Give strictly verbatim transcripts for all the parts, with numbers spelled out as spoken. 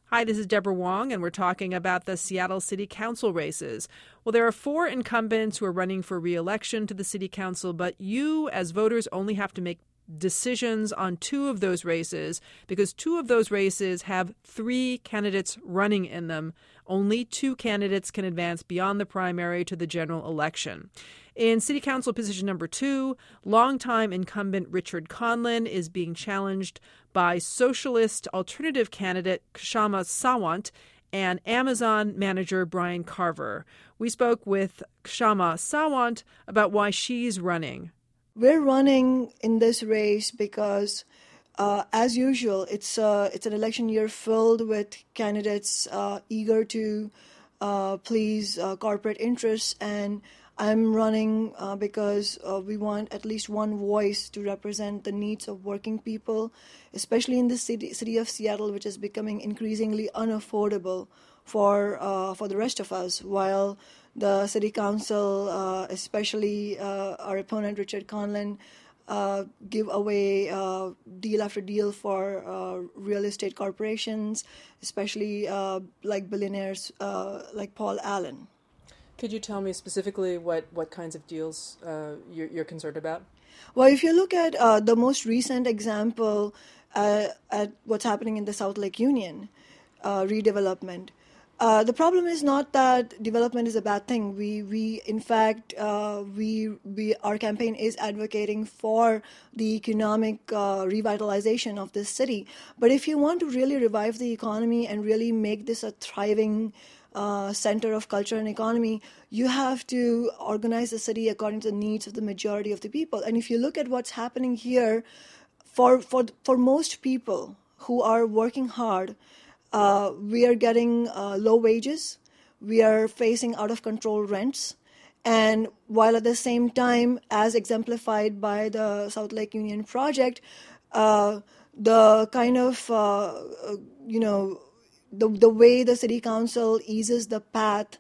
Hi, this is Deborah Wong, and we're talking about the Seattle City Council races. Well, there are four incumbents who are running for re-election to the City Council, but you, as voters, only have to make decisions on two of those races because two of those races have three candidates running in them. Only two candidates can advance beyond the primary to the general election. In City Council position number two, longtime incumbent Richard Conlin is being challenged by socialist alternative candidate Kshama Sawant and Amazon manager Brian Carver. We spoke with Kshama Sawant about why she's running. We're running in this race because, uh, as usual, it's uh, it's an election year filled with candidates uh, eager to uh, please uh, corporate interests, and I'm running uh, because uh, we want at least one voice to represent the needs of working people, especially in the city, city of Seattle, which is becoming increasingly unaffordable for uh, for the rest of us, while the City Council, uh, especially uh, our opponent Richard Conlin, uh, give away uh, deal after deal for uh, real estate corporations, especially uh, like billionaires uh, like Paul Allen. Could you tell me specifically what, what kinds of deals uh, you're, you're concerned about? Well, if you look at uh, the most recent example uh, at what's happening in the South Lake Union uh, redevelopment, Uh, the problem is not that development is a bad thing. We, we, in fact, uh, we, we, our campaign is advocating for the economic uh, revitalization of this city. But if you want to really revive the economy and really make this a thriving uh, center of culture and economy, you have to organize the city according to the needs of the majority of the people. And if you look at what's happening here, for for for most people who are working hard, Uh, we are getting uh, low wages, we are facing out-of-control rents, and while at the same time, as exemplified by the South Lake Union project, uh, the kind of, uh, you know, the, the way the City Council eases the path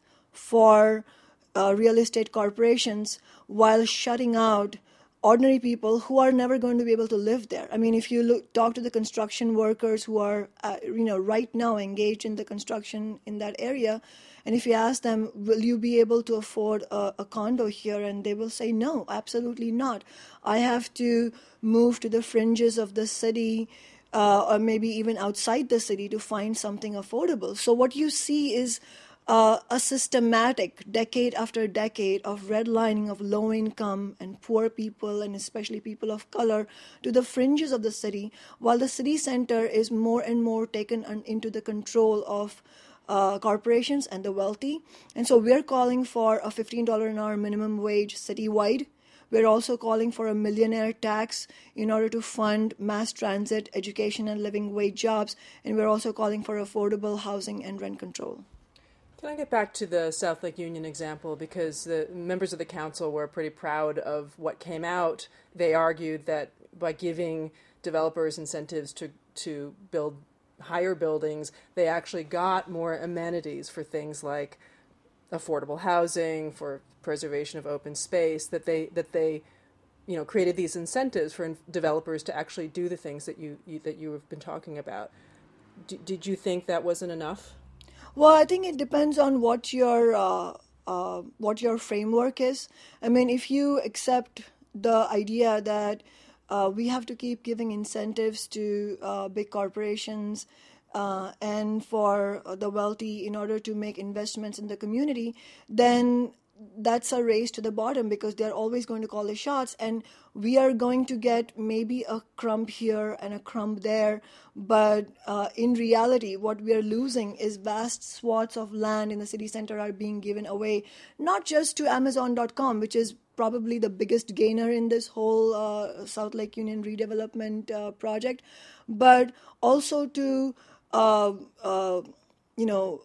for uh, real estate corporations while shutting out ordinary people who are never going to be able to live there. I mean, if you look, talk to the construction workers who are, uh, you know, right now engaged in the construction in that area, and if you ask them, will you be able to afford a, a condo here? And they will say, no, absolutely not. I have to move to the fringes of the city uh, or maybe even outside the city to find something affordable. So what you see is Uh, a systematic decade after decade of redlining of low-income and poor people, and especially people of color, to the fringes of the city, while the city center is more and more taken un- into the control of uh, corporations and the wealthy. And so we're calling for a fifteen dollars an hour minimum wage citywide. We're also calling for a millionaire tax in order to fund mass transit, education, and living wage jobs. And we're also calling for affordable housing and rent control. Can I get back to the South Lake Union example? Because the members of the council were pretty proud of what came out. They argued that by giving developers incentives to, to build higher buildings, they actually got more amenities for things like affordable housing, for preservation of open space, that they that they you know created these incentives for developers to actually do the things that you, you that you have been talking about. D- did you think that wasn't enough? Well, I think it depends on what your uh, uh, what your framework is. I mean, if you accept the idea that uh, we have to keep giving incentives to uh, big corporations uh, and for the wealthy in order to make investments in the community, then that's a race to the bottom because they're always going to call the shots, and we are going to get maybe a crumb here and a crumb there, but uh, in reality what we are losing is vast swaths of land in the city center are being given away, not just to Amazon dot com, which is probably the biggest gainer in this whole uh, South Lake Union redevelopment uh, project, but also to uh, uh, you know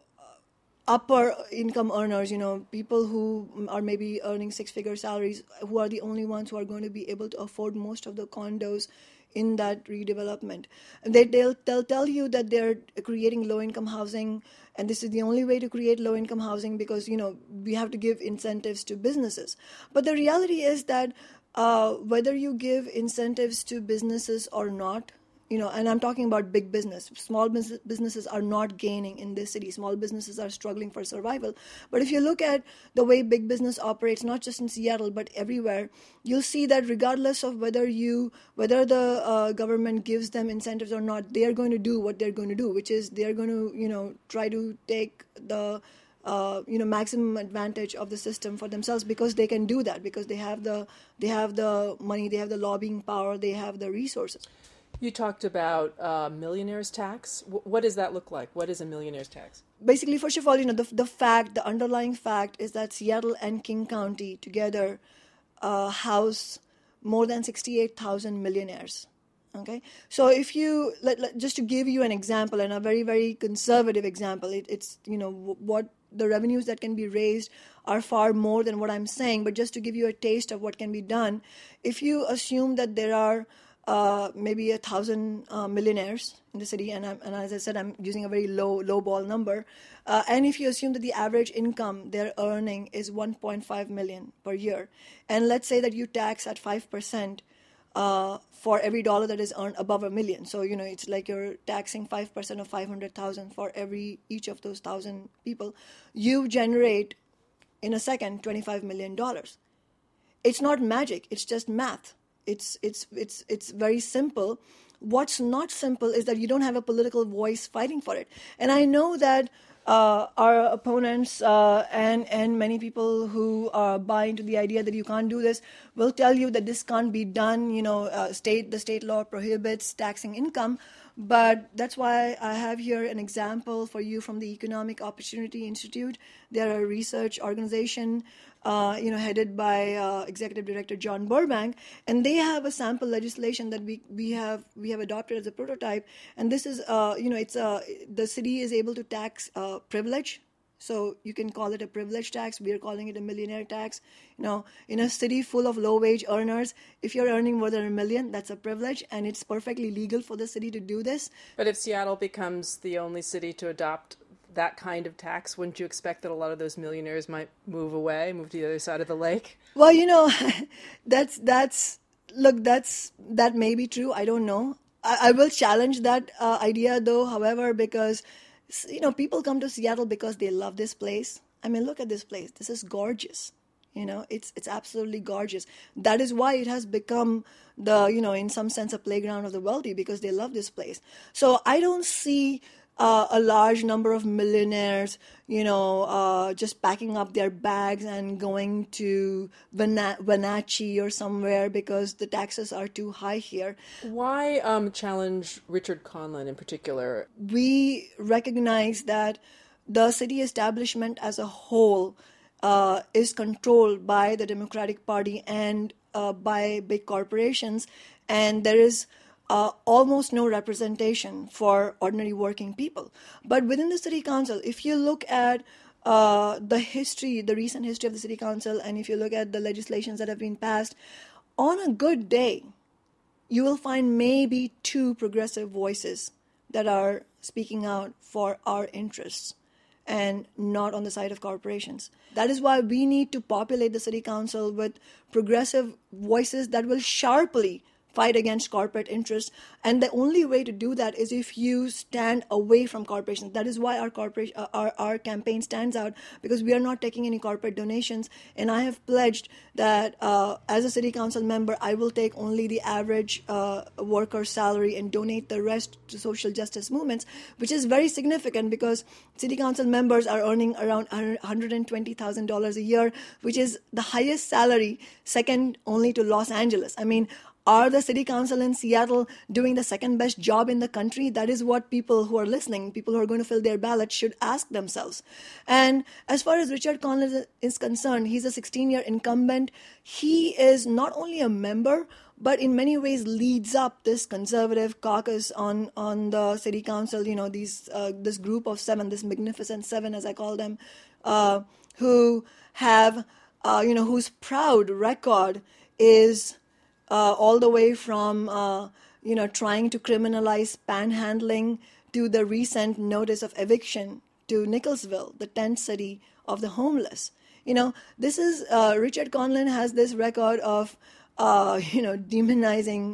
upper income earners, you know, people who are maybe earning six-figure salaries, who are the only ones who are going to be able to afford most of the condos in that redevelopment. And they, they'll, they'll tell you that they're creating low-income housing, and this is the only way to create low-income housing because, you know, we have to give incentives to businesses. But the reality is that uh, whether you give incentives to businesses or not, You know, and I'm talking about big business. Small business, businesses are not gaining in this city. Small businesses are struggling for survival. But if you look at the way big business operates, not just in Seattle but everywhere, you'll see that regardless of whether you whether the uh, government gives them incentives or not, they are going to do what they're going to do, which is they are going to, you know, try to take the uh, you know maximum advantage of the system for themselves, because they can do that, because they have the they have the money, they have the lobbying power, they have the resources. You talked about uh, millionaire's tax. W- what does that look like? What is a millionaire's tax? Basically, first of all, you know, the the fact, the underlying fact is that Seattle and King County together uh, house more than sixty-eight thousand millionaires. Okay, so if you let, let, just to give you an example, and a very very conservative example, it, it's you know w- what the revenues that can be raised are far more than what I'm saying. But just to give you a taste of what can be done, if you assume that there are Uh, maybe a thousand uh, millionaires in the city, and, I'm, and as I said, I'm using a very low low ball number. Uh, and if you assume that the average income they're earning is one point five million per year, and let's say that you tax at five percent uh, for every dollar that is earned above a million, so you know it's like you're taxing five percent of five hundred thousand for every each of those thousand people, you generate in a second twenty-five million dollars. It's not magic; it's just math. It's it's it's it's very simple. What's not simple is that you don't have a political voice fighting for it. And I know that uh, our opponents uh, and and many people who uh, buy into the idea that you can't do this will tell you that this can't be done. You know, uh, state the state law prohibits taxing income. But that's why I have here an example for you from the Economic Opportunity Institute. They're a research organization, uh, you know, headed by uh, Executive Director John Burbank, and they have a sample legislation that we we have we have adopted as a prototype. And this is, uh, you know, it's uh, the city is able to tax uh, privilege. So you can call it a privilege tax. We are calling it a millionaire tax. You know, in a city full of low-wage earners, if you're earning more than a million, that's a privilege, and it's perfectly legal for the city to do this. But if Seattle becomes the only city to adopt that kind of tax, wouldn't you expect that a lot of those millionaires might move away, move to the other side of the lake? Well, you know, that's that's look, that's that may be true. I don't know. I, I will challenge that uh, idea, though. However, because you know, people come to Seattle because they love this place. I mean, look at this place. This is gorgeous. You know, it's it's absolutely gorgeous. That is why it has become the, you know, in some sense, a playground of the wealthy, because they love this place. So I don't see uh, a large number of millionaires, you know, uh, just packing up their bags and going to Wana- Wenatchee or somewhere because the taxes are too high here. Why um, challenge Richard Conlin in particular? We recognize that the city establishment as a whole uh, is controlled by the Democratic Party and uh, by big corporations, and there is Uh, almost no representation for ordinary working people. But within the city council, if you look at uh, the history, the recent history of the city council, and if you look at the legislations that have been passed, on a good day, you will find maybe two progressive voices that are speaking out for our interests and not on the side of corporations. That is why we need to populate the city council with progressive voices that will sharply fight against corporate interests. And the only way to do that is if you stand away from corporations. That is why our corporation, uh, our, our campaign stands out, because we are not taking any corporate donations. And I have pledged that uh, as a city council member, I will take only the average uh, worker salary and donate the rest to social justice movements, which is very significant because city council members are earning around one hundred twenty thousand dollars a year, which is the highest salary, second only to Los Angeles. I mean, are the city council in Seattle doing the second best job in the country? That is what people who are listening, people who are going to fill their ballots, should ask themselves. And as far as Richard Conlin is concerned, he's a sixteen-year incumbent. He is not only a member, but in many ways leads up this conservative caucus on, on the city council, you know, these uh, this group of seven, this magnificent seven, as I call them, uh, who have, uh, you know, whose proud record is Uh, all the way from, uh, you know, trying to criminalize panhandling to the recent notice of eviction to Nicholsville, the tent city of the homeless. You know, this is, uh, Richard Conlin has this record of, uh, you know, demonizing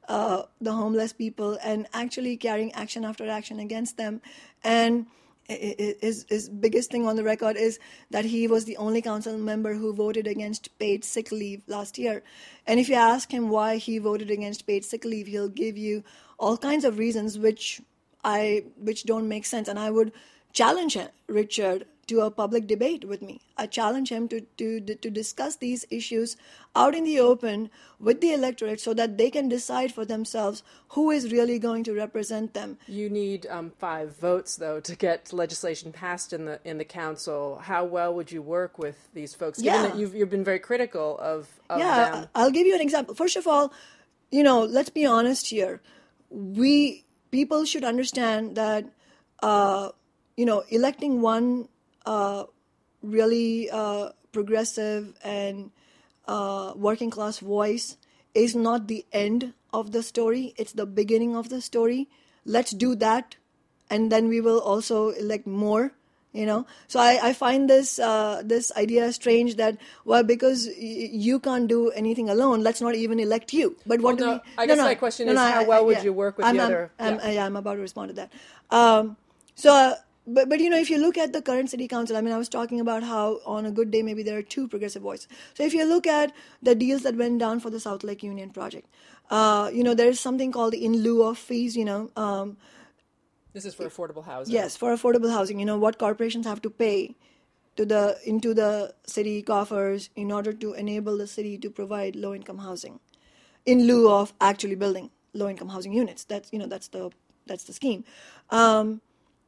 uh, the homeless people and actually carrying action after action against them. And his, his biggest thing on the record is that he was the only council member who voted against paid sick leave last year. And if you ask him why he voted against paid sick leave, he'll give you all kinds of reasons which I which don't make sense. And I would challenge him, Richard, to a public debate with me. I challenge him to, to, to discuss these issues out in the open with the electorate so that they can decide for themselves who is really going to represent them. You need um, five votes, though, to get legislation passed in the in the council. How well would you work with these folks, given yeah. that you've, you've been very critical of, of yeah, them? I'll give you an example. First of all, you know, let's be honest here. We, people should understand that, uh, you know, electing one Uh, really uh, progressive and uh, working class voice is not the end of the story. It's the beginning of the story. Let's do that, and then we will also elect more. You know, so I, I find this uh, this idea strange that, well, because y- you can't do anything alone, let's not even elect you. But what well, do no, we? I guess no, no, my question no, is, no, how I, well I, would yeah. you work with I'm, the I'm, other? I'm, yeah. yeah, I'm about to respond to that. Um, so. Uh, But, but, you know, if you look at the current city council, I mean, I was talking about how on a good day, maybe there are two progressive voices. So if you look at the deals that went down for the South Lake Union project, uh, you know, there is something called the in lieu of fees, you know. Um, this is for affordable housing. Yes, for affordable housing. You know, what corporations have to pay to the into the city coffers in order to enable the city to provide low-income housing in lieu of actually building low-income housing units. That's, you know, that's the, that's the scheme. Um,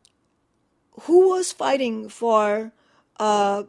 Who was fighting for uh,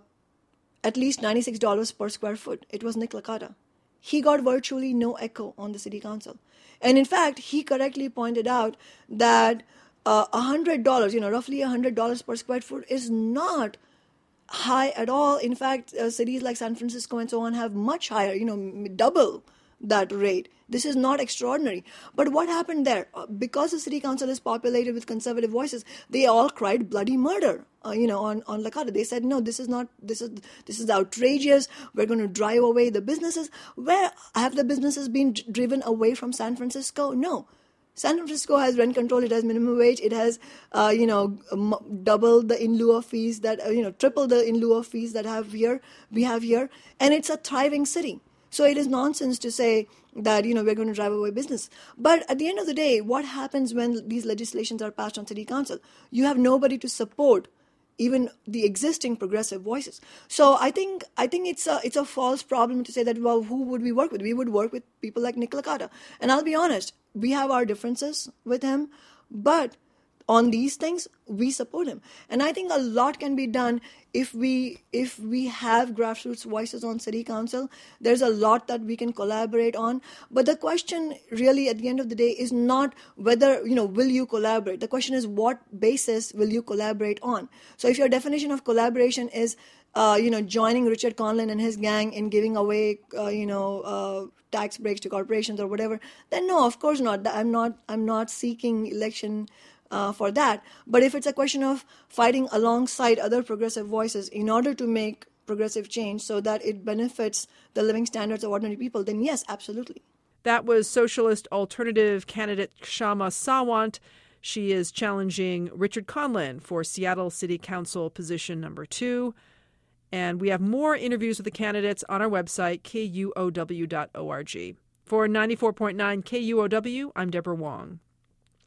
at least ninety-six dollars per square foot? It was Nick Licata. He got virtually no echo on the city council. And in fact, he correctly pointed out that uh, one hundred dollars, you know, roughly one hundred dollars per square foot is not high at all. In fact, uh, cities like San Francisco and so on have much higher, you know, double that rate. This is not extraordinary. But what happened there? Because the city council is populated with conservative voices, they all cried bloody murder, uh, you know, on, on Licata. They said, no, this is not, this is, this is outrageous. We're going to drive away the businesses. Where have the businesses been d- driven away from San Francisco? No. San Francisco has rent control. It has minimum wage. It has, uh, you know, m- double the in lieu of fees that, uh, you know, triple the in lieu of fees that have here, we have here. And it's a thriving city. So it is nonsense to say that, you know, we're going to drive away business. But at the end of the day, what happens when these legislations are passed on city council? You have nobody to support even the existing progressive voices. So I think I think it's a it's a false problem to say that, well, who would we work with? We would work with people like Nick Licata. And I'll be honest, we have our differences with him, but on these things, we support him. And I think a lot can be done if we if we have grassroots voices on city council. There's a lot that we can collaborate on. But the question really at the end of the day is not whether, you know, will you collaborate? The question is, what basis will you collaborate on? So if your definition of collaboration is, uh, you know, joining Richard Conlin and his gang in giving away, uh, you know, uh, tax breaks to corporations or whatever, then no, of course not. I'm not. I'm not seeking election Uh, for that. But if it's a question of fighting alongside other progressive voices in order to make progressive change so that it benefits the living standards of ordinary people, then yes, absolutely. That was Socialist Alternative candidate Kshama Sawant. She is challenging Richard Conlin for Seattle City Council position number two. And we have more interviews with the candidates on our website, K U O W dot org. For ninety-four point nine K U O W, I'm Deborah Wong.